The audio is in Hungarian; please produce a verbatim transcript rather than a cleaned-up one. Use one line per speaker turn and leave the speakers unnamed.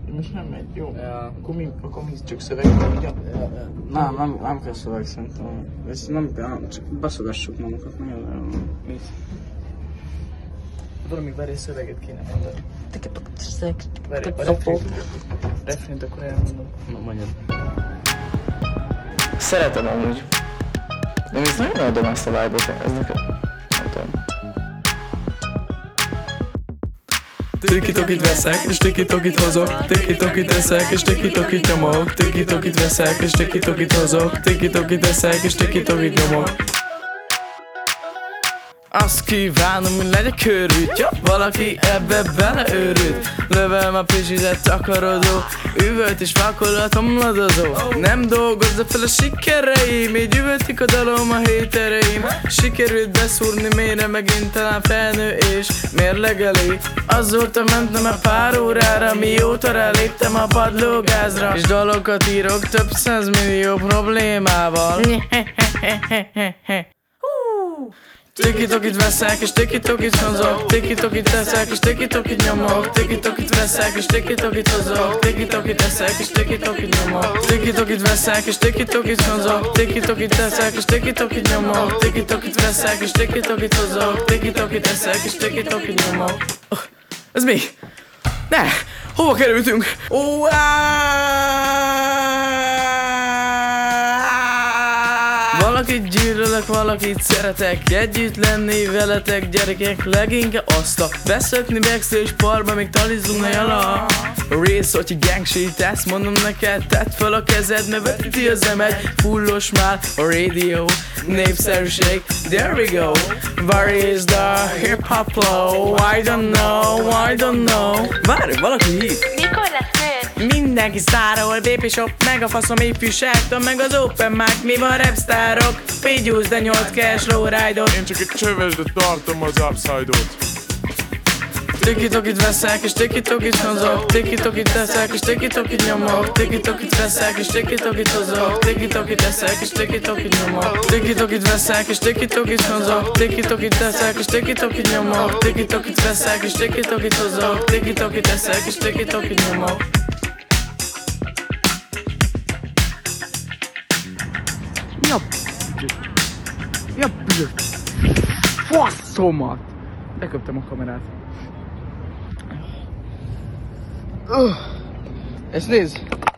most nem megy, jó?
Ja.
Akkor mi, akkor mi csak szövegben, ugye?
Ja, ja.
Nem, nem, nem kell szöveg szerintem. Ez nem kell, csak beszogassuk magunkat, nem jön. Mit?
Valami várj, szöveget kéne mondani. Várj, a
Szopó.
refrént, refrént akkor elmondom.
Na, mondjad.
Szeretem amúgy. De még nagyon adom ezt a vibe-ot, ez nekem. Nem tudom.
Tiki-tokit veszek, és tiki-tokit hozok. Tiki-tokit eszek, és tiki-tokit nyomok. Tiki-tokit veszek, és tiki-tokit hozok. Tiki-tokit eszek, és tiki-tokit nyomok. Azt kívánom, hogy legyek őrült, ja, valaki ebbe beleőrült. Lövöm a pizsizet takarodó, üvölt és vakolatom ladozó. Nem dolgozza fel a sikereim, így üvöltik a dalom a hétereim. Sikerült beszúrni mélyre megint, talán felnő és mérlegeli. Azóta mentem a pár órára, mióta ráléptem a padlógázra. És dalokat írok több százmillió problémával. Tiki-tokit veszek, és tiki-tokit hozok. Tiki-tokit teszek, és tiki-tokit nyomok. Tiki-tokit veszek, és tiki-tokit hozok. Tiki-tokit eszek, és tiki-tokit nyomok. Tiki-tokit veszek, és tiki-tokit hozok. Tiki-tokit teszek, és tiki-tokit nyomok. Tiki-tokit veszek, és tiki-tokit hozok. Tiki-tokit eszek, és tiki-tokit nyomok. Oh, ez mi? Ne! Hova kerültünk? Oh, valakit gyűlölök, valakit szeretek, együtt lenni veletek, gyerekek, leginkább azt a beszökni backstage parba, még talizunk a jala. Rész, hogyha gangsít, ezt mondom neked, tedd fel a kezed, ne vetíti az emed, fullos már a rádió, népszerűség, there we go. Where is the hip-hop flow? I don't know, I don't know. Várj, valaki hív.
Mikor lesz nőtt?
Mindenki sztárol, bé pé Shop, meg a faszom ifjúságtól, meg az open mic, mi van rapsztárok? Figyúz, de nyolc cash lowride-ot.
Én csak egy csöves, de tartom az upside-ot.
Tiki-tokit veszek, és tiki-tokit hozok. Tiki-tokit teszek, és tiki-tokit nyomok. Tiki-tokit veszek, és tiki-tokit hozok. Tiki-tokit teszek, és tiki-tokit nyomok. Tiki-tokit veszek, és tiki-tokit hozok. Tiki-tokit teszek, és tiki-tokit nyomok. Tiki-tokit veszek, és tiki-tokit hozok. Tiki-tokit teszek, és tiki-tokit nyomok.
Jobb. Jobb. Faszomat. Beköptem a kamerát. Ezt nézd!